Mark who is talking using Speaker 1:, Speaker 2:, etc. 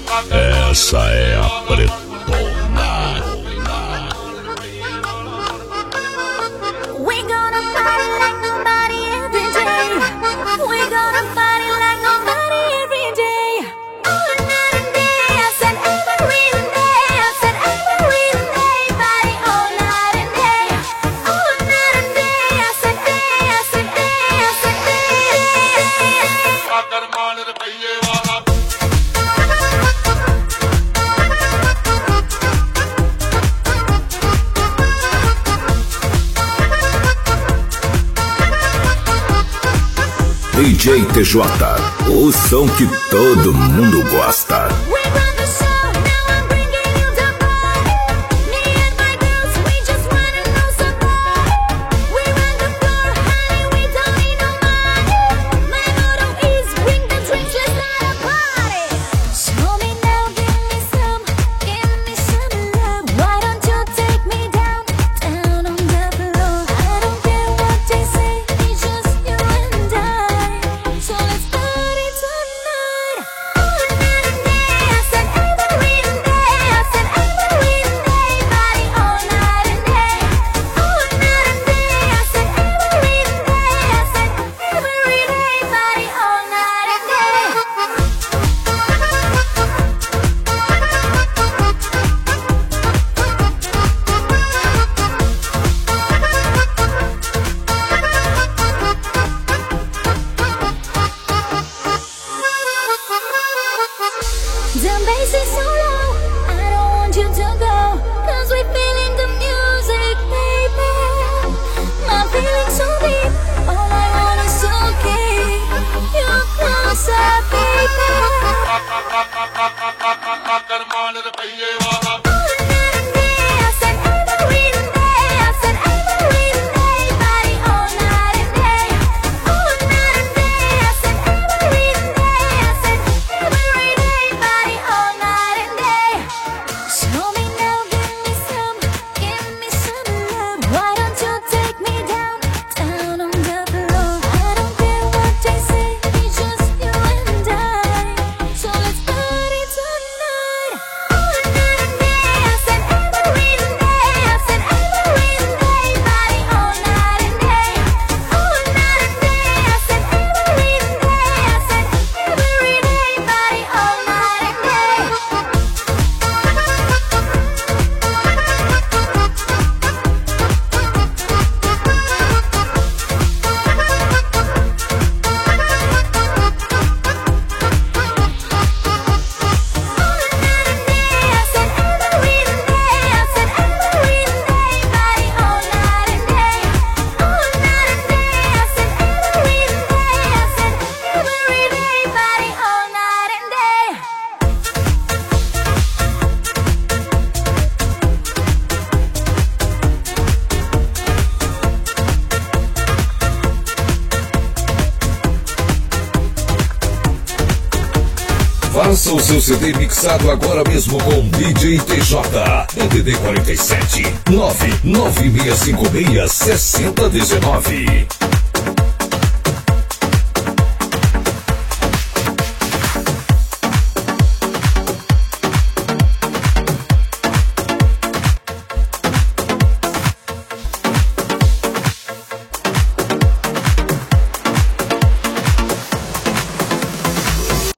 Speaker 1: Essa é a pretona.
Speaker 2: We gonna party like nobody every day. We gonna party like nobody every day. All night and day, I said every day. I said every day, party all night and day. All night and day, I said day, I said day, I said
Speaker 3: DJ TJ, o som que todo mundo gosta.
Speaker 2: we run the show, now I'm bringing you the ball. Me and my girls, we just wanna know some more. We run the floor, honey, we don't need no money. My motto is bring the drinks, let's start a party. Show me now, give me some love. Why don't you take me down, down on the floor? I don't care what they say, it's just you and I. So let's party tonight. All night and day, I said every day. I said every day, party all night and day. All night and day, I said every day. I said every day, party all night and day. The bass is so low, I don't want you to go, 'cause we're feeling the music, baby. My feelings so deep, all I want is to keep you closer, baby. All night and day, I said every day. I said every day, party all night and day. All night and day, I said every day. I said every day, party all night and day. Show me now, give me some love. Why don't you take me down, down on the floor? I don't care what they say, it's just you and I. So let's party tonight. All night and day, I said every day. I said every day, party all night and day. All night and day, I said every day. I said every day, party all night and day.
Speaker 3: Faça o seu CD mixado agora mesmo com DJ TJ. DDD 47 99656 6019.